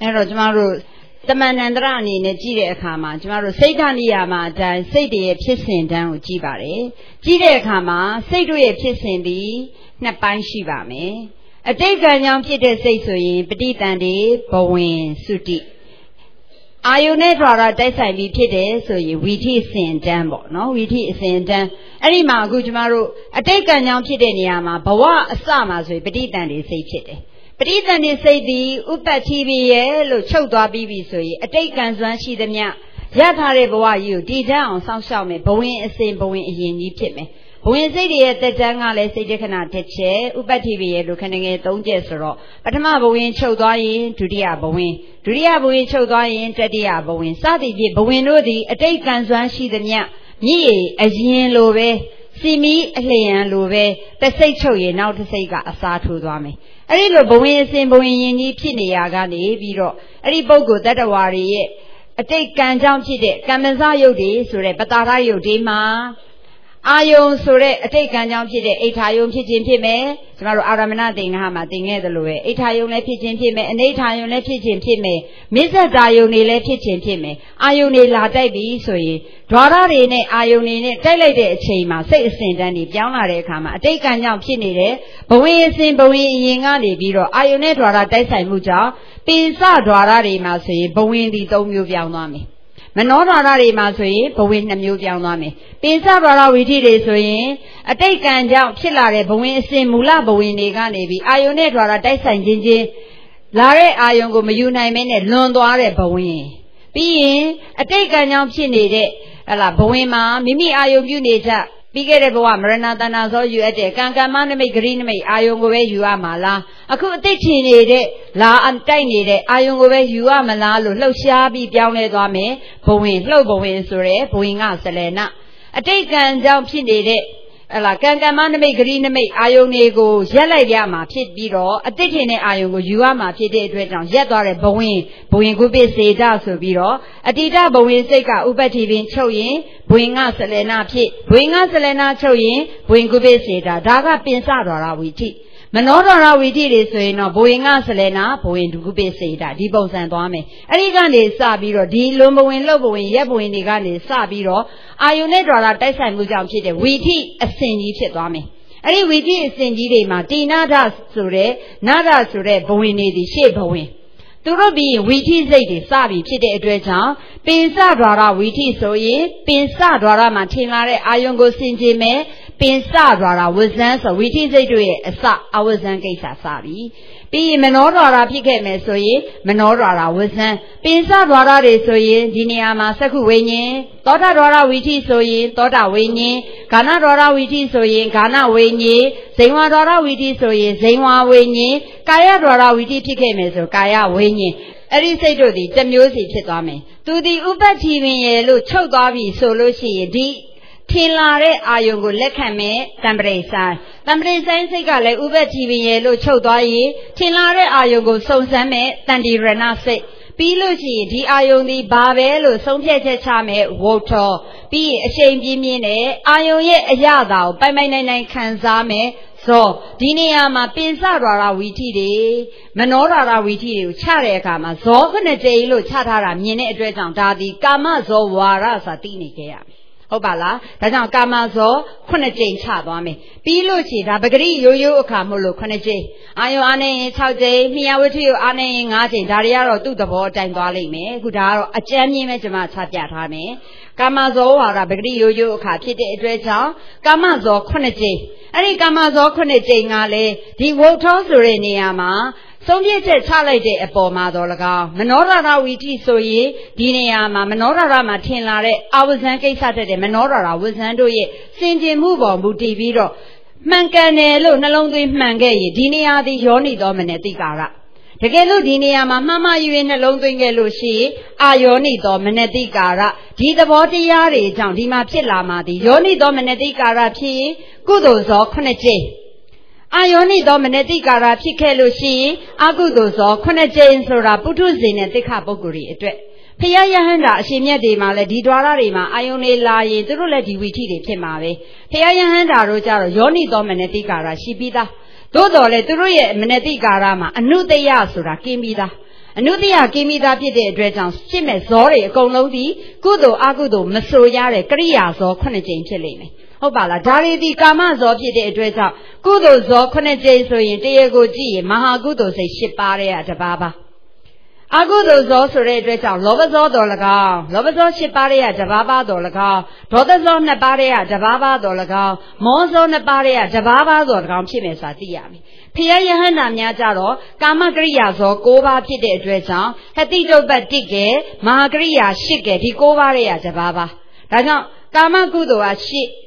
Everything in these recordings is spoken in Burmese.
အဲ့တော့ကျမတို့တမန်တန္တရအနေနဲ့ကြည့်တဲ့အခါမှာကျမတို့စိတ်ဓာတ်နိယာမအတိုင်းစိတ်တွေရဲ့ဖြစ်စဉ်တန်းကိုကြည့်ပါတယ်ကြည့်တဲ့အခါမှာစိတ်တို့ရဲ့ဖြစ်စဉ်သည်နှစ်ပိုင်းရှိပါမယ်အတိတ်ကံကြောင့်ဖြစ်တဲ့စိတ်ဆိုရင်ပဋိသန္ဓေဘဝင်သုတိအာယုန်နဲ့ထွာရတိုက်ဆိုင်ပြီးဖြစ်တယ်ဆိုရင်ဝီထိအစဉ်တန်းပေါ့နော်ဝီထိအစဉ်တန်းအဲ့ဒီမှာအခုကျမတို့အတိတ်ကံကြောင့်ဖြစ်တဲ့နေရာမှာဘဝအစမှာဆိုရင်ပဋိသန္ဓေစိတ်ဖြစ်တယ်ပဋိသန္ဓေစိတ်သည်ဥပ္ပတ္တိပိယေလို့ချုပ်သွားပြီးပြီဆိုရင်အတိတ်ကံစွမ်းရှိသမျှရထားတဲ့ဘဝကြီးကိုတည်တံ့အောင်စောင့်ရှောက်မယ်ဘဝင်အစဉ်ဘဝင်အရင်ကြီးဖြစ်မယ်ဘဝင်စိတ်တွေရဲ့တက်တန်းကလည်းစိတ်တခဏတစ်ချက်ဥပ္ပတ္တိပိယေလို့ခဏငယ်၃ချက်ဆိုတော့ပထမဘဝင်ချုပ်သွားရင်ဒုတိယဘဝင်ဒုတိယဘဝင်ချုပ်သွားရင်တတိယဘဝင်စသည်ဖြင့်ဘဝင်တို့သည်အတိတ်ကံစွမ်းရှိသမျှမြည်ရည်အရင်လိုပဲစီမီအလျံလိုပဲတစ်စိတ်ချုပ်ရင်နောက်တစ်စိတ်ကအစားထိုးသွားမယ်အဲ့ဒီလိုဘဝင်အစဉ်ဘဝင်ရင်ကြီးဖြစ်နေရကနေပြီးတော့အဲ့ဒီပုဂ္ဂိုလ်တတ္တဝါတွေရဲ့အတိတ်ကံကြောင့်ဖြစ်တဲ့ကမ္မစရုပ်တွေဆိုတဲ့ပတာရရုပ်တွေမှာအာယုံဆိုတဲ့အတိတ်ကံကြောင့်ဖြစ်တဲ့အိဋ္ဌာယုံဖြစ်ခြင်းဖြစ်မယ်ကျမတို့အာရမဏသင်္ဃမှာသင်ခဲ့သလိုပဲအိဋ္ဌာယုံလည်းဖြစ်ခြင်းဖြစ်မယ်အနိဋ္ဌာယုံလည်းဖြစ်ခြင်းဖြစ်မယ်မိစ္ဆတာယုံတွေလည်းဖြစ်ခြင်းဖြစ်မယ်အာယုံတွေလာတိုက်ပြီဆိုရင်ဓာရတွေနဲ့အာယုံတွေနဲ့တိုက်လိုက်တဲ့အချိန်မှာစိတ်အစဉ်တန်းတွေပြောင်းလာတဲ့အခါမှာအတိတ်ကံကြောင့်ဖြစ်နေတဲ့ဘဝင်အစဉ်ဘဝင်အရင်ကနေပြီးတော့အာယုံနဲ့ဓာရတိုက်ဆိုင်မှုကြောင့်ပိစဓာရတွေမှာဆိုရင်ဘဝင်ဒီ၃မျိုးပြောင်းသွားမယ်မနောဓာရတွေမှာဆိုရင်ဘဝင်2မျိုးပြောင်းသွားမယ်ပိစဓာရဝိထိတွေဆိုရင်အတိတ်ကံကြောင့်ဖြစ်လာတဲ့ဘဝင်အစဉ်မူလဘဝင်တွေကနေပြီးအာယုန်နဲ့ဓာရတိုက်ဆိုင်ခြင်းချင်းလာတဲ့အာယုန်ကိုမယူနိုင်မဲနဲ့လွန်သွားတဲ့ဘဝင်ပြီးရင်အတိတ်ကံကြောင့်ဖြစ်နေတဲ့ဘဝင်မှာမိမိအာယုန်ပြုနေကြပြီးခဲ့တဲ့ဘဝမရဏတဏ္ဍဇောယူအပ်တဲ့ကံကမ္မနမိတ်ဂရိနမိတ်အာယုန်ကိုပဲယူရမှာလားအခုအသိချင်နေတဲ့လာတိုက်နေတဲ့အာယုန်ကိုပဲယူရမလားလို့လှုပ်ရှားပြီးပြောင်းလဲသွားမယ်ဘဝင်လှုပ်ဘဝင်ဆိုရဲဘဝင်ကစလနအတိတ်ကံကြောင့်ဖြစ်နေတဲ့ကံကမ္မနမိတ်ဂရိနမိတ်အာယုန်တွေကိုရက်လိုက်ရမှာဖြစ်ပြီးတော့အတိတ်ထင်တဲ့အာယုန်ကိုယူရမှာဖြစ်တဲ့အတွက်ကြောင့်ရက်သွားတဲ့ဘဝင်ကုပိစေတဆိုပြီးတော့အတိတဘဝင်စိတ်ကဥပ္ပတ္တိပင်ချုပ်ရင်ဘဝင်ကစလနာဖြစ်ဘဝင်ကစလနာချုပ်ရင်ဘဝင်ကုပိစေတဒါကပင်စတော်ရာဝိထိမနောဓာရဝိထိတွေဆိုရင်တော့ဘဝင်ကစလနာဘဝင်ဒုကုပိစေတဒီပုံစံသွားမယ်အဲ့ဒီကနေစပြီးတော့ဒီလွန်ဘဝင်လှုပ်ဘဝင်ရက်ဘဝင်တွေကနေစပြီးတော့အာယုန်နဲ့ဓာရတိုက်ဆိုင်မှုကြောင့်ဖြစ်တဲ့ဝိထိအစဉ်ကြီးဖြစ်သွားမယ်အဲ့ဒီဝိထိအစဉ်ကြီးတွေမှာတိနာဒဆိုတဲ့နာဒဆိုတဲ့ဘဝင်တွေဒီရှေ့ဘဝင်သူတို့ပြီးဝိထိစိတ်တွေစပြီးဖြစ်တဲ့အတွက်ကြောင့်ပင်စဓာရဝိထိဆိုရင်ပင်စဓာရမှာထင်လာတဲ့အာယုန်ကိုဆင်ခြင်မယ်ပင်စဓာရဝဇန်းဆိုဝိထိစိတ်တို့ရဲ့အစအဝဇန်းကိစ္စစပြီးပြီးရင်မနောဓာရဖြစ်ခဲ့မယ်ဆိုရင်မနောဓာရဝဇန်းပင်စဓာရတွေဆိုရင်ဒီနေရာမှာသက္ခုဝိညာဉ်သောတာဓာရဝိထိဆိုရင်သောတာဝိညာဉ်ဂါနဓာရဝိထိဆိုရင်ဂါနဝိညာဉ်ဇိဝဓာရဝိထိဆိုရင်ဇိဝဝိညာဉ်ကာယဓာရဝိထိဖြစ်ခဲ့မယ်ဆိုကာယဝိညာဉ်အဲ့ဒီစိတ်တို့ဒီတစ်မျိုးစီဖြစ်သွားမယ်သူဒီဥပ္ပတ္တိပင်ရဲ့လို့ချုပ်သွားပြီဆိုလို့ရှိရင်ဒီထင်လာတဲ့အာယုံကိုလက်ခံမဲ့တံပရိဆိုင်စိတ်ကလည်းဥပ္ပတ္တိပင်ရဲ့လို့ချုပ်သွားရင်ထင်လာတဲ့အာယုံကိုစုံစမ်းမဲ့တန်တိရဏစိတ်ပြီးလို့ရှိရင်ဒီအာယုန်ဒီဘာပဲလို့ဆုံးဖြတ်ချက်ချမယ်ဝုထောပြီးရင်အရှိန်ပြင်းပြင်းနဲ့အာယုန်ရဲ့အရသာကိုပိုင်ပိုင်နိုင်နိုင်ခံစားမယ်ဇောဒီနေရာမှာပင်စဓာရဝီထိတွေမနောဓာရဝီထိတွေကိုချတဲ့အခါမှာဇောခုနှစ်ကြိမ်လို့ချထားတာမြင်တဲ့အတွက်ကြောင့်ဒါဒီကာမဇောဝါရဆိုတာသိနေကြရမယ်ဟုတ်ပါလားဒါကြောင့်ကာမဇောခုနှစ်ကြိမ်ချသွားမယ်ပြီးလို့ချီဒါပဂရိရိုးရိုးအခါမို့လို့ခုနှစ်ကြိမ်အာယောအာနေရင်6ကြိမ်မိယဝတ္ထုအာနေရင်5ကြိမ်ဒါတွေကတော့သူ့သဘောအတိုင်းသွားလိမ့်မယ်အခုဒါကတော့အကျမ်းမြင့်ပဲကျွန်မချပြထားမယ်ကာမဇောဝါဒပဂရိရိုးရိုးအခါဖြစ်တဲ့အတွက်ကြောင့်ကာမဇောခုနှစ်ကြိမ်အဲ့ဒီကာမဇောခုနှစ်ကြိမ်ကလည်းဒီဝုထောဆိုတဲ့နေရာမှာဆုံးဖြတ်ချက်ချလိုက်တဲ့အပေါ်မှာတော့၎င်းမနောဓာရဝီထိဆိုရင်ဒီနေရာမှာမနောဓာရမှာထင်လာတဲ့အာဝဇန်ကိစ္စတဲ့မနောဓာရဝဇန်တို့ရဲ့စင်ကြင်မှုပေါ်မူတည်ပြီးတော့မှန်ကန်တယ်လို့နှလုံးသွင်းမှန်ခဲ့ရင်ဒီနေရာသည်ယောနိသောမနတိကာရတကယ်လို့ဒီနေရာမှာမှားမှားရွေးနှလုံးသွင်းခဲ့လို့ရှိရင်အာယောနိသောမနတိကာရဒီသဘောတရားတွေကြောင့်ဒီမှာဖြစ်လာမှသည်ယောနိသောမနတိကာရဖြစ်ရင်ကုသိုလ်ဇောခုနှစ်ကြိမ်အာယောနိသောမနတိကာရဖြစ်ခဲ့လို့ရှိရင်အကုသိုလ်ဇောခုနှစ်ကြိမ်ဆိုတာပုထုဇဉ်နဲ့တိခပုဂ္ဂိုလ်တွေအတွက်ဖယားယဟန္တာအရှင်မြတ်တွေမှာလည်းဒီ द्वार တွေမှာအာယုန်တွေလာရင်သူတို့လည်းဒီဝီထိတွေဖြစ်မှာပဲဖယားယဟန္တာတို့ကြတော့ယောနိသောမနတိကာရရှိပြီးသားသို့တော်လည်းသူတို့ရဲ့မနတိကာရမှာအနုတ္တယဆိုတာကင်းပြီးသားအနုတ္တိယကိမိသားဖြစ်တဲ့အတွက်ကြောင့်ဖြစ်မဲ့ဇောတွေအကုန်လုံးဒီကုသိုလ်အကုသိုလ်မဆိုရတဲ့ကရိယာဇော9ကြိမ်ဖြစ်လိမ့်မယ်ဟုတ်ပါလားဒါတွေဒီကာမဇောဖြစ်တဲ့အတွက်ကြောင့်ကုသိုလ်ဇော9ကြိမ်ဆိုရင်တရားကိုကြည့်ရင်မဟာကုသိုလ်စိတ်10ပါးတဲ့တပါးပါအကုသိုလ်ဇောဆိုတဲ့အတွက်ကြောင့်လောဘဇောတော်၎င်းလောဘဇော10ပါးတဲ့တပါးပါတော်၎င်းဒေါသဇော2ပါးတဲ့တပါးပါတော်၎င်းမောဇော2ပါးတဲ့တပါးပါတော်၎င်းဖြစ်မယ်ဆိုတာသိရမယ်ဖျားယဟန္တာများကြတော့ကာမကရိယာဇော9ပါးဖြစ်တဲ့အတွက်ကြောင့်ဟတိတုပ္ပတိကေမဟာကရိယာ10ကေဒီ9ပါးတဲ့တပါးပါဒါကြောင့်ကာမကုသိုလ်က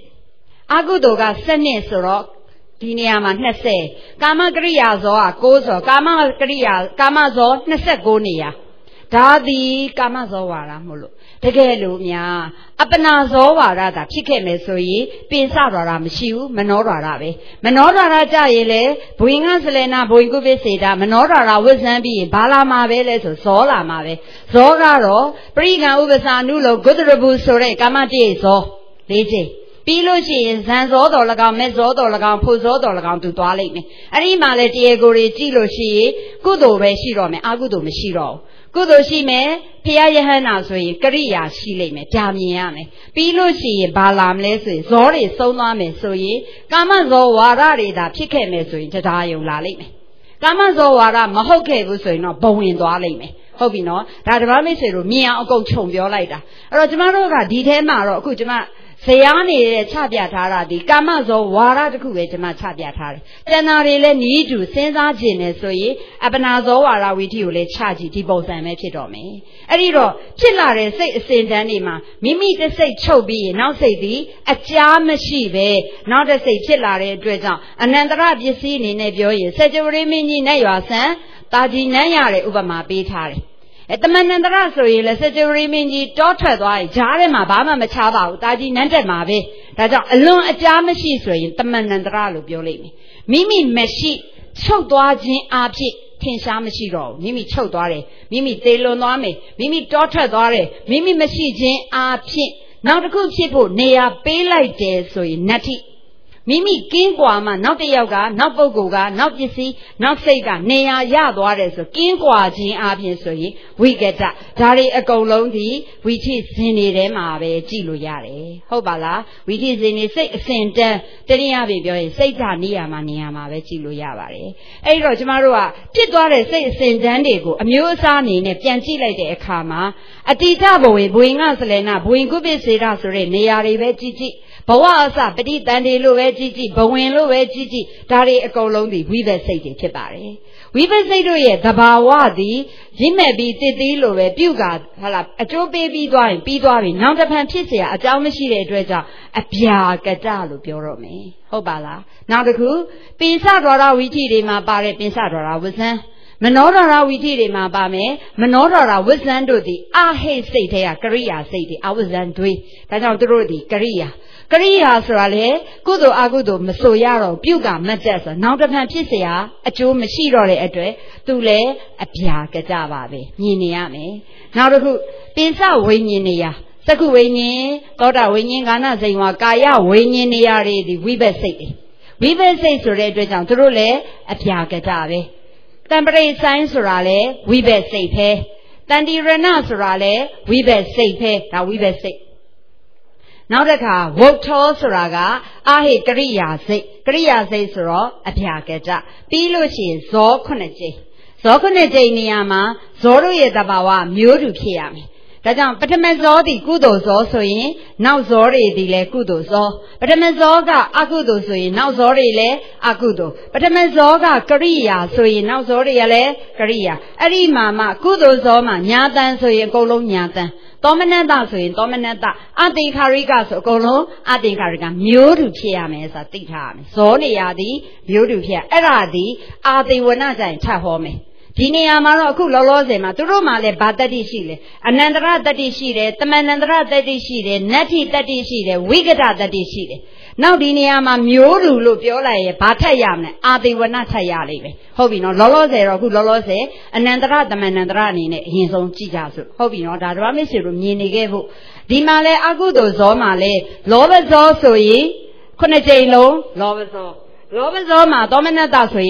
10အကုသိုလ်က12ဆိုတော့ဒီနေရာမှာ20ကာမကရိယာဇောက9ဆိုကာမဇော29နေရာဒါသည်ကာမဇောဝါဒမို့လို့တကယ်လို့များအပနာဇောဝါဒသာဖြစ်ခဲ့မယ်ဆိုရင်ပင်စတော်တာမရှိဘူးမနောတော်တာပဲမနောတော်တာကြရင်လေဘွင်ကစလဲနာဘွင်ကုပိစေတာမနောတော်တာဝိဇ္ဇံပြီးရင်ဘာလာမှာပဲလဲဆိုဇောလာမှာပဲဇောကတော့ပရိကံဥပ္ပစာနုလောဂုတ္တရဘူးဆိုတဲ့ကာမတိဇော၄ချိန်ပြီးလို့ရှိရင်ဇန်ဇောတော်၎င်းမဲ့ဇောတော်၎င်းဖို့ဇောတော်၎င်းသူသွားလိုက်မယ်အဲ့ဒီမှာလေတရားကိုယ်ကြီးကြည့်လို့ရှိရင်ကုသိုလ်ပဲရှိတော့မယ်အကုသိုလ်မရှိတော့ဘူးကုသိုလ်ရှိမယ်ဖျားယဟန္တာဆိုရင်ကရိယာရှိလိမ့်မယ်ကြာမြင်ရမယ်ပြီးလို့ရှိရင်ဘာလာမလဲဆိုရင်ဇောတွေဆုံးသွားမယ်ဆိုရင်ကာမဇောဝါဒတွေသာဖြစ်ခဲ့မယ်ဆိုရင်တရားယုံလာလိမ့်မယ်ကာမဇောဝါဒမဟုတ်ခဲ့ဘူးဆိုရင်တော့ဘဝင်သွားလိမ့်မယ်ဟုတ်ပြီနော်ဒါတပတ်မိတ်ဆွေတို့မြင်အောင်အကုန်ခြုံပြောလိုက်တာအဲ့တော့ကျမတို့ကဒီထဲမှာတော့အခုကျမဇယားနေတဲ့ချပြထားတာဒီကာမဇောဝါဒတစ်ခုပဲကျမချပြထားတယ်။ကျန်တာတွေလည်းနီးတူစဉ်းစားခြင်းနဲ့ဆိုရင်အပနာဇောဝါဒဝိသီကိုလည်းချကြည့်ဒီပုံစံပဲဖြစ်တော့မယ်။အဲ့ဒီတော့ဖြစ်လာတဲ့စိတ်အစဉ်တန်းတွေမှာမိမိတစ်စိတ်ချုပ်ပြီးရင်နောက်စိတ်ဒီအကြားမရှိပဲနောက်တစ်စိတ်ဖြစ်လာတဲ့အတွက်ကြောင့်အနန္တရပစ္စည်းအနေနဲ့ပြောရင်စัจ jawari မင်းကြီးနဲ့ရွာဆန်းတာကြီးနန်းရတဲ့ဥပမာပေးထားတယ်။တမန်နန္တရဆိုရင်လည်းစัจ jawari မင်းကြီးတောထွက်သွားရင်ဂျားထဲမှာဘာမှမချပါဘူးတာကြီးနန်းတက်မှာပဲဒါကြောင့်အလွန်အကြားမရှိဆိုရင်တမန်နန္တရလို့ပြောလိုက်မယ်မိမိမရှိချုပ်သွားခြင်းအဖြစ်ထင်ရှားမရှိတော့ဘူးမိမိချုပ်သွားတယ်မိမိသေလွန်သွားမယ်မိမိတောထွက်သွားတယ်မိမိမရှိခြင်းအဖြစ်နောက်တစ်ခုဖြစ်ဖို့နေရာပေးလိုက်တယ်ဆိုရင်နတ္ထိမိမိကင်းကွာမှနောက်တစ်ယောက်ကနောက်ပုဂ္ဂိုလ်ကနောက်ပစ္စည်းနောက်စိတ်ကနေရာရသွားတယ်ဆိုကင်းကွာခြင်းအပြင်ဆိုရင်ဝိကတဒါတွေအကုန်လုံးဒီဝိသိဇင်တွေထဲမှာပဲကြည့်လို့ရတယ်ဟုတ်ပါလားဝိသိဇင်တွေစိတ်အစဉ်တန်းတနည်းအားဖြင့်ပြောရင်စိတ်ဓာတ်နေရာမှာပဲကြည့်လို့ရပါတယ်အဲ့တော့ကျမတို့ကဖြစ်သွားတဲ့စိတ်အစဉ်တန်းတွေကိုအမျိုးအစားအနေနဲ့ပြန်ကြည့်လိုက်တဲ့အခါမှာအတိတဘဝင်ဘဝင်ကစလဲနာဘဝင်ကုပိစေတာဆိုတဲ့နေရာတွေပဲကြည့်ဘဝအစပဋိတန်တွေလို့ပဲကြည့်ဘဝင်လို့ပဲကြည့်ဒါတွေအကုန်လုံးဒီဝိဘတ်စိတ်တွေဖြစ်ပါတယ်ဝိဘတ်စိတ်တို့ရဲ့သဘာဝသည်ရင့်မဲ့ပြီးတည်သေးလို့ပဲပြုတ်ကဟာလားအကျိုးပေးပြီးသွားရင်ပြီးသွားပြီနောက်တစ်ဖန်ဖြစ်เสียအကြောင်းမရှိတဲ့အတွက်ကြောင့်အဗျာကတလို့ပြောတော့မယ်ဟုတ်ပါလားနောက်တစ်ခုပိစဒွါရဝိသီတွေမှာပါတဲ့ပိစဒွါရဝဇ္ဇံမနောဒရဝိသီတွေမှာပါမယ်မနောဒရဝဇ္ဇံတို့သည်အဟိတ်စိတ်ထဲကကရိယာစိတ်တွေအဝဇ္ဇံတွေဒါကြောင့်သူတို့သည်ကရိယာဆိုတာလေကုသိုလ်အကုသိုလ်မဆိုရတော့ပြုကမတ်တက်ဆိုနောက်တစ်ဖန်ဖြစ်เสียအကျိုးမရှိတော့တဲ့အတွက်သူလည်းအဗျာကကြပါပဲမြင်နေရမယ်နောက်တစ်ခုပိစဝိညာဉ်နေရသက္ကုဝိညာဉ်သောတာဝိညာဉ်ကာဏဇိမ်ဝါကာယဝိညာဉ်နေရတွေဒီဝိဘတ်စိတ်တွေဝိဘတ်စိတ်ဆိုတဲ့အတွက်ကြောင့်သူတို့လည်းအဗျာကကြပဲတံပရိဆိုင်ဆိုတာလေဝိဘတ်စိတ်ပဲတန်တိရဏဆိုတာလေဝိဘတ်စိတ်ပဲဒါဝိဘတ်စိတ်နောက်တစ်ခါဝုတ်ထောဆိုတာကအာဟိကရိယာစိတ်ဆိုတော့အဗျာကကြပြီးလို့ရှိရင်ဇော9ကြိမ်နေရာမှာဇောတို့ရဲ့တဘာဝမျိုးတူဖြစ်ရမယ်ဒါကြောင့်ပထမဇောသည်ကုသိုလ်ဇောဆိုရင်နောက်ဇောတွေဒီလည်းကုသိုလ်ဇောပထမဇောကအကုသိုလ်ဆိုရင်နောက်ဇောတွေလည်းအကုသိုလ်ပထမဇောကကရိယာဆိုရင်နောက်ဇောတွေကလည်းကရိယာအဲ့ဒီမှာမှကုသိုလ်ဇောမှာညာတန်ဆိုရင်အကုန်လုံးညာတန်သောမနတဆိုရင်သောမနတအသင်္ခါရိကဆိုအကုန်လုံးအသင်္ခါရိကမျိုးတူဖြစ်ရမယ်ဆိုတာသိထားရမယ်ဇောနေရာသည်မျိုးတူဖြစ်အဲ့ဒါသည်အာတိဝနကြိုင်ထပ်ဟောမယ်ဒီနေရာမှာတော့အခုလောလောဆယ်မှာသူတို့မှလည်းဗာတ္တိရှိတယ်အနန္တရတ္တိရှိတယ်တမန်နန္တရတ္တိရှိတယ်နတ္ထိတ္တိရှိတယ်ဝိကတတ္တိရှိတယ်နောက်ဒီနေရာမှာမျိုးတူလို့ပြောလိုက်ရင်ဘာထက်ရမလဲအာတိဝနထက်ရလိမ့်မယ်ဟုတ်ပြီနော်လောလောဆယ်တော့အခုလောလောဆယ်အနန္တရတမန်နန္တရအနေနဲ့အရင်ဆုံးကြည့်ကြစို့ဟုတ်ပြီနော်ဒါဓမ္မမစ္စေတို့မြင်နေခဲ့ဖို့ဒီမှာလဲအကုသိုလ်ဇောမှာလဲလောဘဇောဆိုရင်9ကြိမ်လုံးလောဘဇောမှာသောမနတဆိုရင်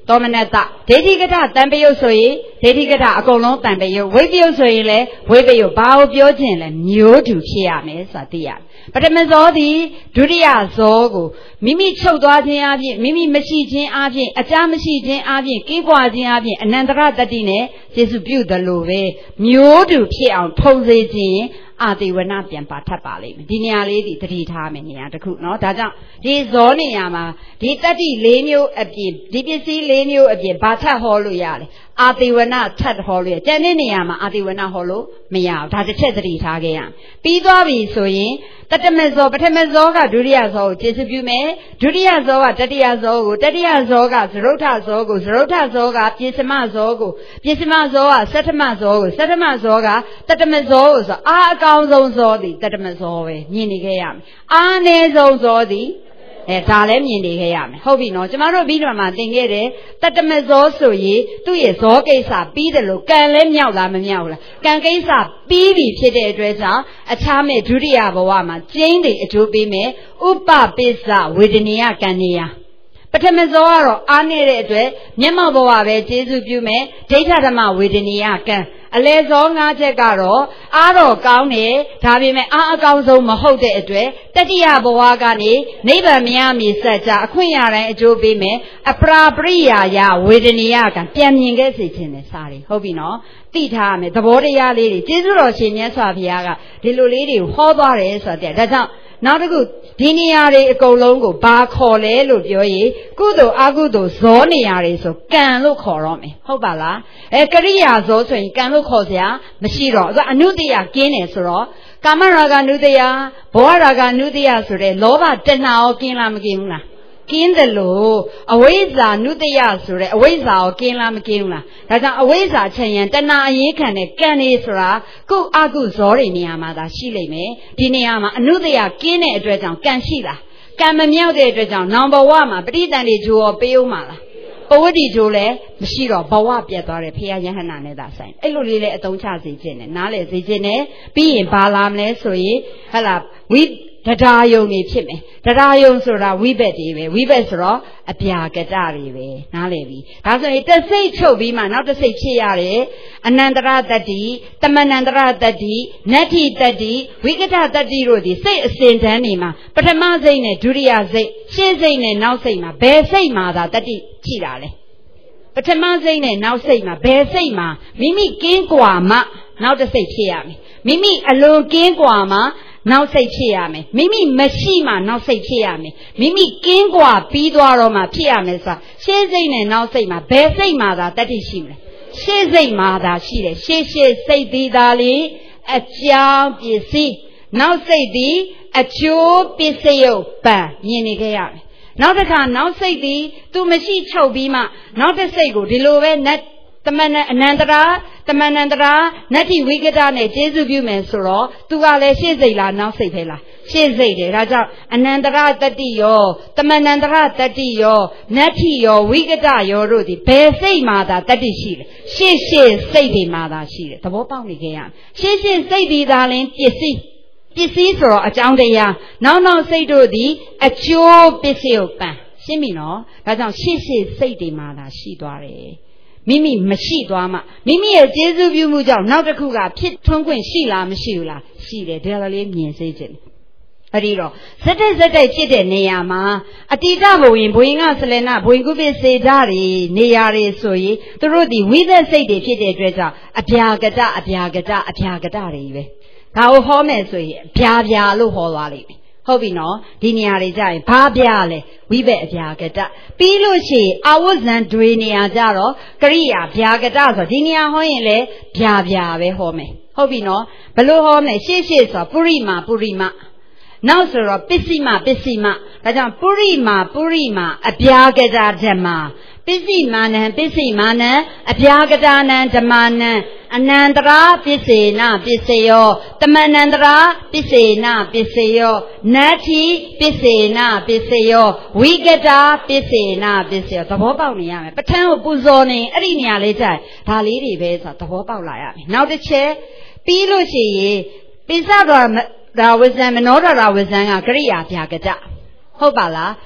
သောမနတဒိဋ္ဌိကထတံပယုတ်ဆိုရင်ဒိဋ္ဌိကထအကုန်လုံးတံပယုတ်ဝိပယုတ်ဆိုရင်လည်းဝိပယုတ်ဘာကိုပြောခြင်းလဲမျိုးတူဖြစ်ရမယ်ဆိုတာသိရတယ်ပထမဇောသည်ဒုတိယဇောကိုမိမိချုပ်သွားခြင်းအပြင်မိမိမရှိခြင်းအပြင်အကြမရှိခြင်းအပြင်ကင်းကွာခြင်းအပြင်အနန္တရတတ္တိနဲ့ယေရှုပြုသလိုပဲမျိုးတူဖြစ်အောင်ထုံစေခြင်းအာတိဝနပြန်ပါထပ်ပါလိမ့်မယ်ဒီနေရာလေးဒီသတိထားမယ်နေရာတစ်ခုเนาะဒါကြောင့်ဒီဇောနေရာမှာဒီတတ္တိ၄မျိုးအပြင်ဒီပစ္စည်း၄မျိုးအပြင်ဘာထပ်ဟောလို့ရတယ်အာတိဝနထပ်ဟောလို့ရကျန်တဲ့နေရာမှာအာတိဝနဟောလို့မရဘူးဒါတစ်ချက်သတိထားခဲ့ရပြီးသွားပြီဆိုရင်တတမဇောပထမဇောကဒုတိယဇောကိုကျေစုပြုမယ်ဒုတိယဇောကတတိယဇောကိုတတိယဇောကသရုဋ္ဌဇောကိုသရုဋ္ဌဇောကပိစမဇောကိုပိစမဇောကသတ္တမဇောကိုသတ္တမဇောကတတမဇောကိုဆိုအာအကောင်ဆုံးဇောသည်တတမဇောပဲမြင်နေခဲ့ရမယ်အာအနည်းဆုံးဇောသည်ဒါလည်းမြင်နေခဲ့ရမယ်ဟုတ်ပြီနော်ကျမတို့ပြီးတော့မှသင်ခဲ့တယ်တတမဇောဆိုရင်သူ့ရဲ့ဇောကိစ္စပြီးတယ်လို့ကံလည်းမြောက်လားမမြောက်လားကံကိစ္စပြီးပြီဖြစ်တဲ့အတွက်ကြောင့်အခြားမဲ့ဒုတိယဘဝမှာကျင်းတွေအကျိုးပေးမယ်ဥပပိစ္ဆဝေဒနီယကံနေယပထမဇောကတော့အားနေတဲ့အတွက်မျက်မှောက်ဘဝပဲကျေစုပြုမယ်ဒိဋ္ဌဓမ္မဝေဒနီယကံအလဲဇော၅ချက်ကတော့အားတော့ကောင်းတယ်ဒါပေမဲ့အားအကောင်းဆုံးမဟုတ်တဲ့အတွက်တတိယဘဝကနေနိဗ္ဗာန်မရမီစัจ जा အခွင့်ရတိုင်းအကျိုးပေးမယ်အပရာပရိယာယဝေဒနီယကံပြန်မြင်ခဲ့စေခြင်းနဲ့စားတယ်ဟုတ်ပြီနော်သိထားရမယ်သဘောတရားလေးတွေကျေးဇူးတော်ရှင်မြတ်စွာဘုရားကဒီလိုလေးတွေကိုဟောသွားတယ်ဆိုတဲ့ဒါကြောင့်နောက်တစ်ခုဒီနေရာတွေအကုန်လုံးကိုဘာခေါ်လဲလို့ပြောရင်ကုသိုလ်အကုသိုလ်ဇောနေရာတွေဆိုကံလို့ခေါ်တော့မယ်ဟုတ်ပါလားကရိယာဇောဆိုရင်ကံလို့ခေါ်စရာမရှိတော့အဲ့အနုတ္တယကင်းတယ်ဆိုတော့ကာမရာဂနုတ္တယဘောရာဂနုတ္တယဆိုတဲ့လောဘတဏှာရောကင်းလားမကင်းဘူးလားကင်းတယ်လို့အဝိဇ္ဇာနုတ္တယဆိုတဲ့အဝိဇ္ဇာကိုကင်းလားမကင်းဘူးလားဒါကြောင့်အဝိဇ္ဇာချက်ရင်တဏှာအရေးခံတဲ့ကံနေဆိုတာကုအကုဇောတွေနေရာမှာသာရှိလိမ့်မယ်ဒီနေရာမှာအနုတ္တယကင်းတဲ့အတွက်ကြောင့်ကံရှိလားကံမမြောက်တဲ့အတွက်ကြောင့်နောင်ဘဝမှာပဋိသန္ဓေဂျိုးရောပေးဦးမှာလားပဝတ္တိဂျိုးလည်းမရှိတော့ဘဝပြတ်သွားတယ်ဖရာယဟန္တာနဲ့သာဆိုင်အဲ့လိုလေးလည်းအသုံးချစေခြင်းနဲ့နားလေစေခြင်းနဲ့ပြီးရင်ဘာလာမလဲဆိုရင်ဟဲ့လားဝိတရားယုံနေဖြစ်မယ်တရားယုံဆိုတာဝိဘက်တွေပဲဝိဘက်ဆိုတော့အပြာကတတွေပဲနားလည်ပြီဒါဆိုရင်တစ်စိတ်ချုပ်ပြီးမှနောက်တစ်စိတ်ဖြစ်ရတယ်အနန္တရတတ္တိတမဏန္တရတတ္တိနတ္ထိတတ္တိဝိကတတတ္တိတို့ဒီစိတ်အစဉ်တန်းနေမှာပထမစိတ်နဲ့ဒုတိယစိတ်ရှင်းစိတ်နဲ့နောက်စိတ်မှာဘယ်စိတ်မှာသာတတ္တိရှိတာလဲပထမစိတ်နဲ့နောက်စိတ်မှာဘယ်စိတ်မှာမိမိကင်းကွာမှနောက်တစ်စိတ်ဖြစ်ရမယ်မိမိအလွန်ကင်းကွာမှနောက်စိတ်ဖြစ်ရမယ်မိမိမရှိမှနောက်စိတ်ဖြစ်ရမယ်မိမိကင်းကွာပြီးသွားတော့မှဖြစ်ရမယ်ဆိုတာရှေ့စိတ်နဲ့နောက်စိတ်မှာဘယ်စိတ်မှာသာတတ္တိရှိမလဲရှေ့စိတ်မှာသာရှိတယ်ရှေ့စိတ်သည်သာလေအကြောင်းပစ္စည်းနောက်စိတ်သည်အကျိုးပစ္စယုတ်ပံမြင်နေခဲ့ရမယ်နောက်တစ်ခါနောက်စိတ်သည်သူမရှိချုပ်ပြီးမှနောက်တစ်စိတ်ကိုဒီလိုပဲတမဏအနန္တရာတမဏန္တရာနတ္တိဝိကတနဲ့ကျေစုပြုမယ်ဆိုတော့သူကလည်းရှေ့စိတ်လားနောက်စိတ်ပဲလားရှေ့စိတ်တယ်ဒါကြောင့်အနန္တရာတတ္တိယောတမဏန္တရာတတ္တိယောနတ္ထိယောဝိကတယောတို့ဒီဘယ်စိတ်မှာသာတတ္တိရှိလဲရှေ့စိတ်တွေမှာသာရှိတယ်သဘောပေါက်နေကြရရှေ့စိတ်ဒီသာလင်ပစ္စည်းဆိုတော့အကြောင်းတရားနောက်စိတ်တို့သည်အကျိုးပစ္စည်းကိုပံရှင်းပြီနော်ဒါကြောင့်ရှေ့စိတ်တွေမှာသာရှိသွားတယ်မိမိမရှိသွားမှမိမိရဲ့ကျေးဇူးပြုမှုကြောင့်နောက်တစ်ခုကဖြစ်ထွန်းခွင့်ရှိလားမရှိဘူးလားရှိတယ်ဒါလည်းမြင်စေခြင်းအဲ့ဒီတော့ဇက်တိုက်ဖြစ်တဲ့နေရာမှာအတိတဘဝင်ဘဝင်ကဆလနာဘဝင်ကုပိစေဓာတွေနေရာတွေဆိုရင်သူတို့ဒီဝိသက်စိတ်တွေဖြစ်တဲ့အတွက်ကြောင့်အဗျာကတတွေပဲဒါကိုဟောမယ်ဆိုရင်ဗျာလို့ဟောသွားလိမ့်မယ်ဟုတ်ပြီနော်ဒီနေရာတွေကြရင်ဘာဗျာလဲဝိဘက်အဗျာကတပြီးလို့ရှိရင်အဝဇ္ဇံတွေနေရာကြတော့ကရိယာဗျာကတဆိုဒီနေရာဟောရင်လေဗျာပဲဟောမယ်ဟုတ်ပြီနော်ဘလို့ဟောမယ်ရှေ့ဆိုပုရိမာနောက်ဆိုတော့ပစ္စည်းမဒါကြောင့်ပုရိမာအဗျာကတဓမ္မပစ္စည်းမာနံအဗျာကတနံဓမ္မနံအနန္တရာပစ္စေနပစ္စယောတမဏန္တရာပစ္စေနပစ္စယောနတ္ထိပစ္စေနပစ္စယောဝိကတပစ္စေနပစ္စယောသဘောပေါက်နေရမယ်ပဋ္ဌာန်းကိုပူဇော်နေအဲ့ဒီနေရာလေးကြိုက်ဒါလေးတွေပဲဆိုသဘောပေါက်လာရမယ်နောက်တစ်ချက်ပြီးလို့ရှိရင်ပိစတော်ဒါဝဇံမနောဒရာဝဇံကကရိယာဗျာကတဟုတ်ပါလား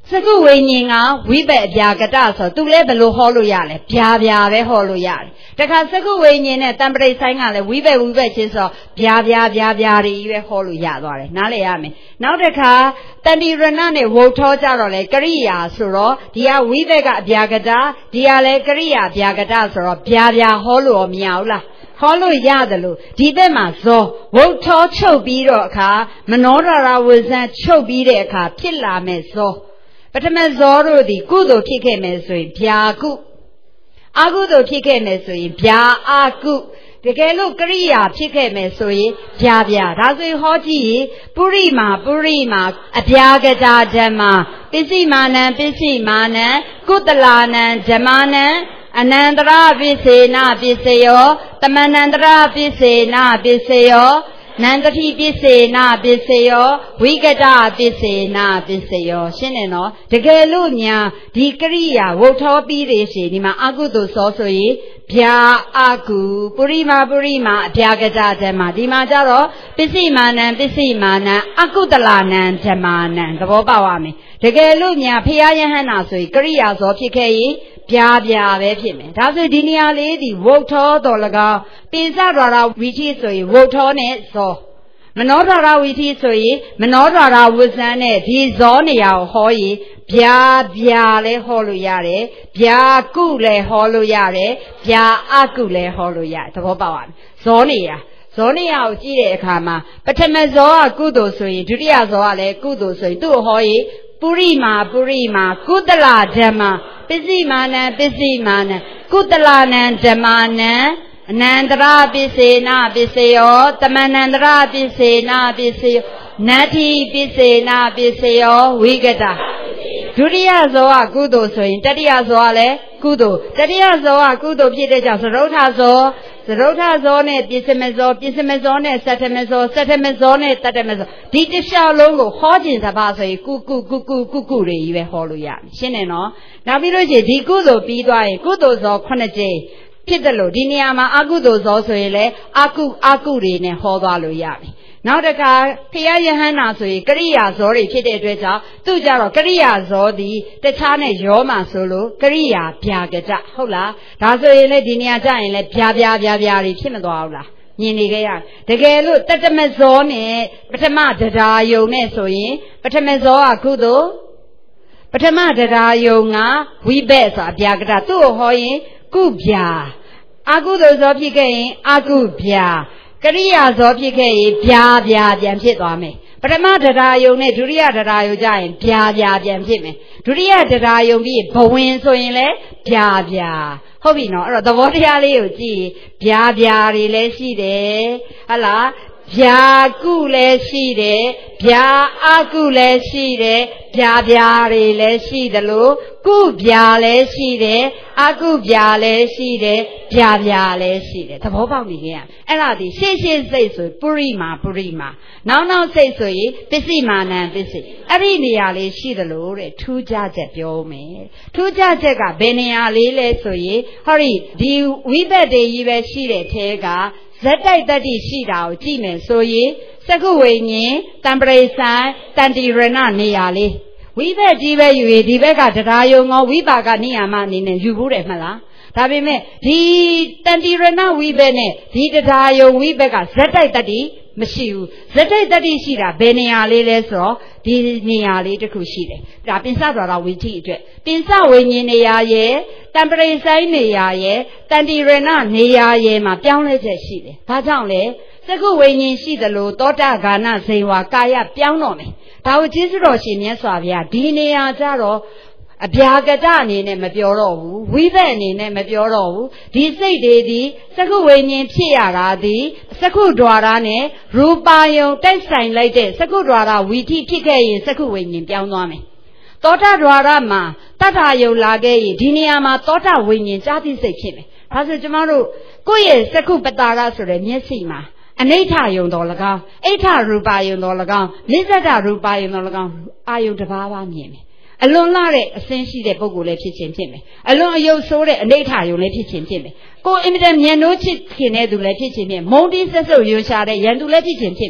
စကုဝိညာဉ်ကဝိပက်အပြာကတဆိုသူလည်းဘယ်လိုဟောလို့ရလဲဗျာပဲဟောလို့ရတယ်တခါစကုဝိညာဉ်နဲ့တံပရိဆိုင်ကလည်းဝိပက်ချင်းဆိုဗျာတွေပဲဟောလို့ရသွားတယ်နားလည်ရမယ်နောက်တစ်ခါတန်တိရဏနဲ့ဝုတ်ထောကြတော့လေကရိယာဆိုတော့ဒီကဝိပက်ကအပြာကတဒီကလည်းကရိယာအပြာကတဆိုတော့ဗျာဟောလို့မရဘူးလားဟောလို့ရတယ်လို့ဒီဘက်မှာဇောဝုတ်ထောချုပ်ပြီးတော့အခါမနောဒရာဝဇ္ဇံချုပ်ပြီးတဲ့အခါဖြစ်လာမဲ့ဇောပထမဇောတို့သည်ကုသိုလ်ဖြစ်ခဲ့မယ်ဆိုရင်ဗျာကုအကုသိုလ်ဖြစ်ခဲ့မယ်ဆိုရင်ဗျာအာကုတကယ်လို့ကရိယာဖြစ်ခဲ့မယ်ဆိုရင်ဗျာဒါဆိုရင်ဟောကြည့်ပုရိမာအပြာကတာဓမ္မပစ္စည်းမာနံကုတလာနံဓမ္မနံအနန္တရပစ္စေနပစ္စယောတမန္တန္တရပစ္စေနပစ္စယောနန္တတိပစ္စေနပစ္စယောဝိကတပစ္စေနပစ္စယောရှင်းတယ်နော်တကယ်လို့ညာဒီကရိယာဝုတ်ထောပြီးတယ်ရှင်ဒီမှာအကုသိုလ်စောဆိုရင်ဗျာအကုပုရိမာအပြာကတာဓမ္မဒီမှာကြတော့ပစ္စည်းမာနံအကုတလာနံဓမ္မနံသဘောပေါက်ရမယ်တကယ်လို့ညာဖျားယဟန္တာဆိုရင်ကရိယာစောဖြစ်ခဲ့ရင်ဗျာပဲဖြစ်မယ်ဒါဆိုဒီနေရာလေးဒီဝုတ်ထောတော်၎င်းပိစဒွါရဝီထိဆိုရင်ဝုတ်ထောနဲ့ဇောမနောဒရာဝီထိဆိုရင်မနောဒရာဝဇ္ဇံနဲ့ဒီဇောနေရာကိုဟောရင်ဗျာလဲဟောလို့ရတယ်ဗျာကုလဲဟောလို့ရတယ်ဗျာအကုလဲဟောလို့ရတယ်သဘောပေါက်ပါဇောနေရာကိုကြည့်တဲ့အခါမှာပထမဇောကကုသိုလ်ဆိုရင်ဒုတိယဇောကလည်းကုသိုလ်ဆိုရင်သူ့ကိုဟောရင်ပုရိမာကုတလာဓမ္မပစ္စည်းမာနံကုတလာနံဓမ္မနံအနန္တရပစ္စေနပစ္စယောတမန္တန္တရပစ္စေနပစ္စယောနတ္ထိပစ္စေနပစ္စယောဝိကတဒုတိယဇောကကုသိုလ်ဆိုရင်တတိယဇောကလည်းကုသိုလ်တတိယဇောကကုသိုလ်ဖြစ်တဲ့ကြောင့်သရုဋ္ဌဇောနဲ့ပစ္စမဇောနဲ့သတ္တမဇောနဲ့တတ္တမဇောဒီတစ်လျှောက်လုံးကိုဟောခြင်းစပါဆိုရင်ကုတွေကြီးပဲဟောလို့ရမယ်ရှင်းတယ်နော်နောက်ပြီးလို့ရှိရင်ဒီကုသိုလ်ပြီးသွားရင်ကုသိုလ်ဇော9ကြိမ်ဖြစ်တယ်လို့ဒီနေရာမှာအကုသိုလ်ဇောဆိုရင်လည်းအကုတွေနဲ့ဟောသွားလို့ရမယ်နောက်တစ်ခါဖျားယဟန္တာဆိုရင်ကရိယာဇောတွေဖြစ်တဲ့အတွက်ကြောင့်သူကြတော့ကရိယာဇောသည်တခြားနဲ့ရောမှဆိုလို့ကရိယာဗျာကတဟုတ်လားဒါဆိုရင်လည်းဒီနေရာကျရင်လည်းဗျာတွေဖြစ်မသွားဘူးလားမြင်နေကြရတကယ်လို့တတမဇောနဲ့ပထမတဒါယုံနဲ့ဆိုရင်ပထမဇောကကုသိုလ်ပထမတဒါယုံကဝိဘက်ဆိုအပြာကတသူ့ကိုဟောရင်ကုဗျာအကုသိုလ်ဇောဖြစ်ခဲ့ရင်အကုဗျာကရိယာဇောဖြစ်ခဲ့ရင်ဗျာပြန်ဖြစ်သွားမယ်ပထမတရားယုံနဲ့ဒုတိယတရားယုံကြရင်ဗျာပြန်ဖြစ်မယ်ဒုတိယတရားယုံပြီးဘဝင်ဆိုရင်လည်းဗျာဟုတ်ပြီနော်အဲ့တော့သဘောတရားလေးကိုကြည့်ဗျာတွေလည်းရှိတယ်ဟုတ်လားဗျာကုလည်းရှိတယ်ဗျာအကုလည်းရှိတယ်ဗျာတွေလည်းရှိတယ်လို့ကုဗျာလည်းရှိတယ်အကုဗျာလည်းရှိတယ်ဗျာလည်းရှိတယ်သဘောပေါက်နေကြအဲ့ဒါဒီရှေ့စိတ်ဆိုပုရိမာနောက်စိတ်ဆိုရင်ပစ္စည်းမာနံပစ္စည်းအဲ့ဒီနေရာလေးရှိတယ်လို့တဲ့ထူးခြားချက်ပြောမယ်ထူးခြားချက်ကဘယ်နေရာလေးလဲဆိုရင်ဟောဒီဝိဘတ်တွေကြီးပဲရှိတဲ့ထဲကဇက်တိုက်တတ္တိရှိတာကိုကြည့်မယ်ဆိုရင်စကုဝိညာဉ်တံပရိဆိုင်တန်တိရဏနေရာလေးဝိဘက်ကြီးပဲယူရဒီဘက်ကတရားယုံကောဝိပါကနိယာမအနေနဲ့ယူဘူးတယ်မလားဒါပေမဲ့ဒီတန်တိရဏဝိဘက်နဲ့ဒီတရားယုံဝိဘက်ကဇက်တိုက်တတ္တိမရှိဘူးဇက်တိုက်တတ္တိရှိတာဘယ်နေရာလေးလဲဆိုတော့ဒီနေရာလေးတစ်ခုရှိတယ်ဒါပင်စတော်ဝိထိအတွက်ပင်စဝိညာဉ်နေရာရဲ့တံပရိဆိုင်နေရာရဲ့တန်တိရဏနေရာရဲ့မှာပြောင်းလဲချက်ရှိတယ်ဘာကြောင့်လဲစကုဝိညာဉ်ရှိသလိုသောတာဂာနဇိဝါကာယပြောင်းတော့မယ်ဒါကိုကျေးဇူးတော်ရှင်မြတ်စွာဘုရားဒီနေရာကြတော့အဗျာကတအနေနဲ့မပြောတော့ဘူးဝိဘက်အနေနဲ့မပြောတော့ဘူးဒီစိတ်တွေဒီစကုဝိညာဉ်ဖြစ်ရတာဒီစကုဒွါရနဲ့ရူပါယုံတိုက်ဆိုင်လိုက်တဲ့စကုဒွါရဝီထိဖြစ်ခဲ့ရင်စကုဝိညာဉ်ပြောင်းသွားမယ်သောတာဒွါရမှာတတ္ထာယုံလာခဲ့ရင်ဒီနေရာမှာသောတာဝိညာဉ်ကြာတိစိတ်ဖြစ်မယ်ဒါဆိုကျမတို့ကိုယ့်ရဲ့စကုပတာရဆိုတဲ့မျက်စိမှာအနိဋ္ဌယုံတော်၎င်းအိဋ္ဌရူပါယုံတော်၎င်းနိစ္စတရူပါယုံတော်၎င်းအာယုံတစ်ပါးပါမြင်မယ်အလွန်လာတဲ့အစင်းရှိတဲ့ပုဂ္ဂိုလ်လည်းဖြစ်ခြင်းဖြစ်မယ်အလွန်အယုတ်ဆိုးတဲ့အနိဋ္ဌယုံလည်းဖြစ်ခြင်းဖြစ်မယ်ကိုယ်အင်မတန်မြန်နိုးချစ်ခင်တဲ့သူလည်းဖြစ်ခြင်းဖြစ်မုန်းတီးဆက်ဆုပ်ရွံရှာတဲ့ရန်သူလည်းဖြစ်ခြင်းဖြစ်မယ်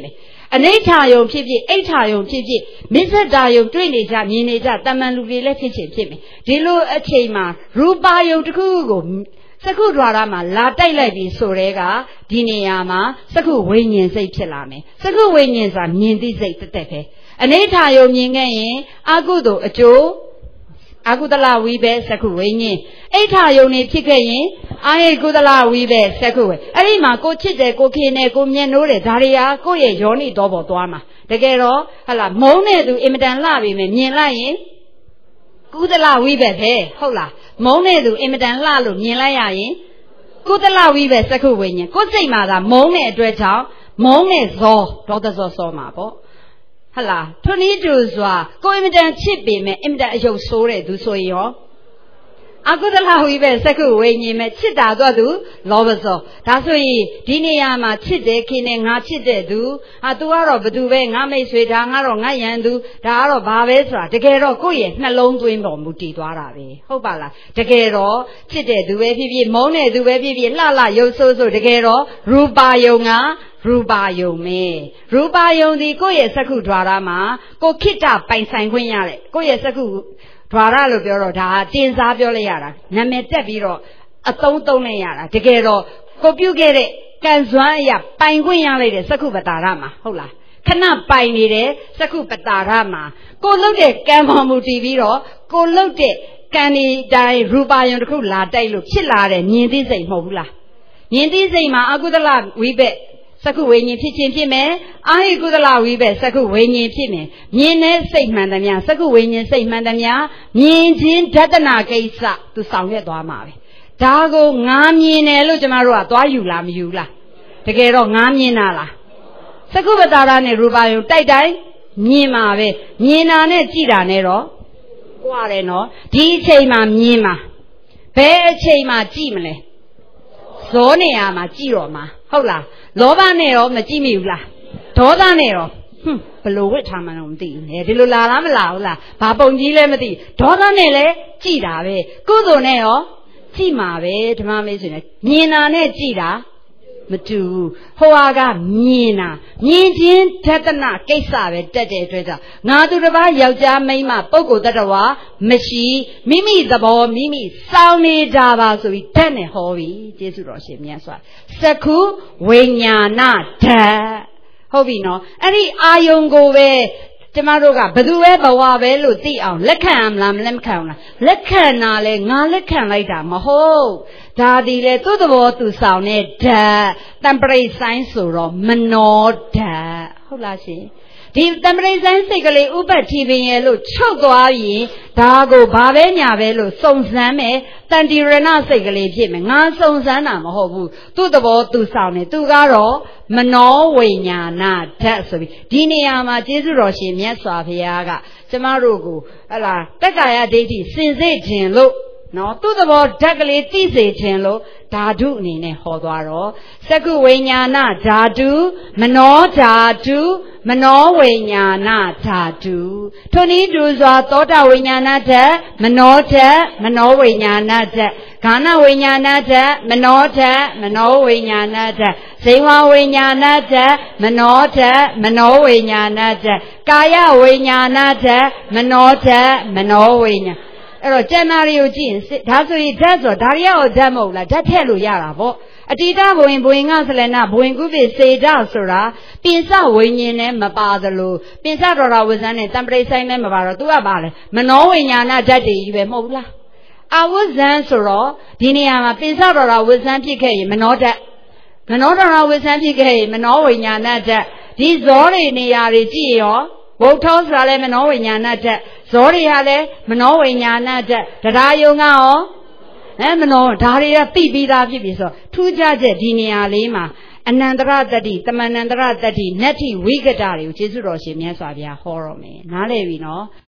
အနေထာယုံဖြစ်ဖြစ်အိဋ္ဌာယုံဖြစ်ဖြစ်မစ္ဆတာယုံတွေ့နေကြမြင်နေကြတမန်လူတွေလည်းဖြစ်ဖြစ်မယ်ဒီလိုအချိန်မှာရူပါယုံတစ်ခုကိုစက္ခုဒွါရမှာလာတိုက်လိုက်ပြီးဆိုတဲ့ကဒီနေရာမှာစက္ခုဝိညာဉ်စိတ်ဖြစ်လာမယ်စက္ခုဝိညာဉ်ဆိုတာမြင်သိစိတ်တက်တက်ပဲအနေထာယုံမြင်ခဲ့ရင်အကုသိုလ်အကျိုးအကုသလဝိပဲစက္ခုဝိညာဉ်အိဋ္ဌာယုံနေဖြစ်ခဲ့ရင်အာဟိကုသလဝိပဲစက္ခုဝိအဲ့ဒီမှာကိုချစ်တယ်ကိုခင်တယ်ကိုမျက်နှိုးတယ်ဒါတွေဟာကိုယ့်ရဲ့ယောနိတော်ပေါ်သွားမှာတကယ်တော့ဟလာမုန်းတဲ့သူအင်မတန်လှပြီမယ်မြင်လိုက်ရင်ကုသလဝိပဲပဲဟုတ်လားမုန်းတဲ့သူအင်မတန်လှလို့မြင်လိုက်ရရင်ကုသလဝိပဲစက္ခုဝိညာဉ်ကိုယ်စိတ်မှာသာမုန်းတဲ့အတွက်ကြောင့်မုန်းတဲ့ဇောဒေါသဇောစောမှာပေါ့ဟလာထွန်းဤတူစွာကိုယ်အင်မတန်ချစ်ပေမဲ့အင်မတန်အယုတ်ဆိုးတဲ့သူဆိုရင်ရောအကုသလဝိပဲစက္ခုဝိညာဉ်မဲ့ချစ်တာတော့သူလောဘဇောဒါဆိုရင်ဒီနေရာမှာချစ်တယ်ခင်တယ်ငါချစ်တဲ့သူသူကတော့ဘသူပဲငါမိတ်ဆွေဒါငါတော့ငါရန်သူဒါကတော့ဘာပဲဆိုတာတကယ်တော့ကိုယ့်ရဲ့နှလုံးသွင်းပေါ်မူတည်သွားတာပဲဟုတ်ပါလားတကယ်တော့ချစ်တဲ့သူပဲဖြစ်ဖြစ်မုန်းတဲ့သူပဲဖြစ်ဖြစ်လှလှရုပ်ဆိုးဆိုးတကယ်တော့ရူပါယုံကရူပါယုံမဲရူပါယုံဒီကိုယ့်ရဲ့စက္ခုဒွါရမှာကိုခိတ္တပိုင်ဆိုင်ခွင့်ရတယ်ကိုယ့်ရဲ့စက္ခုဒွါရလို့ပြောတော့ဒါတင်စားပြောလိုက်ရတာနာမည်တက်ပြီးတော့အသုံးလိုက်ရတာတကယ်တော့ကိုပြုတ်ခဲ့တဲ့ကံစွမ်းအရာပိုင်ခွင့်ရလိုက်တဲ့စက္ခုပတာရမှာဟုတ်လားခဏပိုင်နေတဲ့စက္ခုပတာရမှာကိုလှုပ်တဲ့ကံပေါ်မူတည်ပြီးတော့ကိုလှုပ်တဲ့ကံဒီတိုင်းရူပါယုံတစ်ခုလာတိုက်လို့ဖြစ်လာတဲ့မြင်သိစိတ်မဟုတ်ဘူးလားမြင်သိစိတ်မှာအကုသလဝိဘက်စက္ခုဝိညာဉ်ဖြစ်ခြင်းဖြစ်မယ်အာဟိကုသလဝိပဲစက္ခုဝိညာဉ်ဖြစ်မယ်မြင်တဲ့စိတ်မှန်သမျှစက္ခုဝိညာဉ်စိတ်မှန်သမျှမြင်ခြင်းဓတနာကိစ္စသူဆောင်ရွက်သွားမှာပဲဒါကိုငါမြင်တယ်လို့ကျမတို့ကသွားယူလားမယူလားတကယ်တော့ငါမြင်တာလားစက္ခုပတာရနဲ့ရူပါယုံတိုက်တိုင်းမြင်မှာပဲမြင်တာနဲ့ကြည့်တာနဲ့တော့ကြွားတယ်နော်ဒီအချိန်မှာမြင်မှာဘယ်အချိန်မှာကြည့်မလဲဇောနေရာမှာကြည့်တော့မှာဟုတ်လားလောဘနဲ့ရောမကြည့်မိဘူးလားဒေါသနဲ့ရောဘလို့ဝစ်ထားမှန်းတော့မသိဘူးလေဒီလိုလာလားမလာဘူးလားဘာပုံကြီးလဲမသိဒေါသနဲ့လည်းကြည့်တာပဲကုသိုလ်နဲ့ရောကြည့်မှာပဲဓမ္မမေးဆိုရင်မြင်တာနဲ့ကြည့်တာမတူဘူးဟိုဟာကမြင်တာမြင်ခြင်းဓတနာကိစ္စပဲတက်တဲ့အတွက်ကြောင့်ငါသူတစ်ပါးယောက်ျားမိန်းမပုဂ္ဂိုလ်တ attva မရှိမိမိသဘောမိမိစောင်းနေကြပါဆိုပြီးဓာတ်နဲ့ဟောပြီကျေးဇူးတော်ရှင်မြတ်စွာစက္ခုဝိညာဏဓာတ်ဟုတ်ပြီနော်အဲ့ဒီအာယုံကိုပဲကျမတို့ကဘသူပဲဘဝပဲလို့သိအောင်လက်ခံမလားမလက်ခံဘူးလားလက်ခံတာလဲငါလက်ခံလိုက်တာမဟုတ်ဒါဒီလေသူ့သဘောသူဆောင်တဲ့ဓာတ်တံပရိဆိုင်ဆိုတော့မနောဓာတ်ဟုတ်လားရှင်ဒီတံပရိဆိုင်စိတ်ကလေးဥပတ်ထီပင်ရဲ့လို့ချုပ်သွားရင်ဒါကိုဘာပဲညာပဲလို့စုံစမ်းမယ်တန်တိရဏစိတ်ကလေးဖြစ်မယ်ငါစုံစမ်းတာမဟုတ်ဘူးသူ့သဘောသူဆောင်တယ်သူကတော့မနောဝိညာဏဓာတ်ဆိုပြီးဒီနေရာမှာကျေးဇူးတော်ရှင်မြတ်စွာဘုရားကကျမတို့ကိုဟလာတက္ကာယဒိဋ္ဌိစင်စစ်ခြင်းလို့နော်သူ့သဘောဓာတ်ကလေးသိစေခြင်းလို့ဓာတုအနေနဲ့ဟောသွားတော့စက္ခုဝိညာဏဓာတုမနောဓာတုမနောဝိညာဏဓာတုထိုနည်းတူစွာသောတာဝိညာဏဓာတ်မနောဓာတ်မနောဝိညာဏဓာတ်ဂာနဝိညာဏဓာတ်မနောဓာတ်မနောဝိညာဏဓာတ်ဇိဝဝိညာဏဓာတ်မနောဓာတ်မနောဝိညာဏဓာတ်ကာယဝိညာဏဓာတ်မနောဓာတ်မနောဝိညာအဲ့တော့ကျန်တာတွေကိုကြည့်ရင်ဒါဆိုရင်ဓာတ်ဆိုဒါရီရောဓာတ်မဟုတ်လားဓာတ်ထည့်လို့ရတာပေါ့အတိတဘဝင်ဘဝင်ကဆလနာဘဝင်ကုပိစေတဆိုတာပိစဝိညာဉ်နဲ့မပါသလိုပိစတော်တော်ဝဇ္ဇန်နဲ့တံပရိဆိုင်နဲ့မပါတော့သူကပါလေမနောဝိညာဏဓာတ်တွေကြီးပဲမဟုတ်ဘူးလားအဝဇ္ဇန်ဆိုတော့ဒီနေရာမှာပိစတော်တော်ဝဇ္ဇန်ဖြစ်ခဲ့ရင်မနောဓာတ်မနောတော်တော်ဝဇ္ဇန်ဖြစ်ခဲ့ရင်မနောဝိညာဏဓာတ်ဒီဇောတွေနေရာတွေကြည့်ရောဘုထောဆိုတာလည်းမနောဝိညာဏဓာတ်ဇောတွေဟာလည်းမနောဝိညာဏဓာတ်တရားယုံကရောမနောဒါတွေကသိပြီးသားဖြစ်ပြီဆိုထူးခြားချက်ဒီနေရာလေးမှာအနန္တရတ္တိတမန္တန္တရတ္တိနတ္ထိဝိကတတွေကိုကျေးဇူးတော်ရှင်မြတ်စွာဘုရားဟောတော်မယ်နားလည်ပြီနော်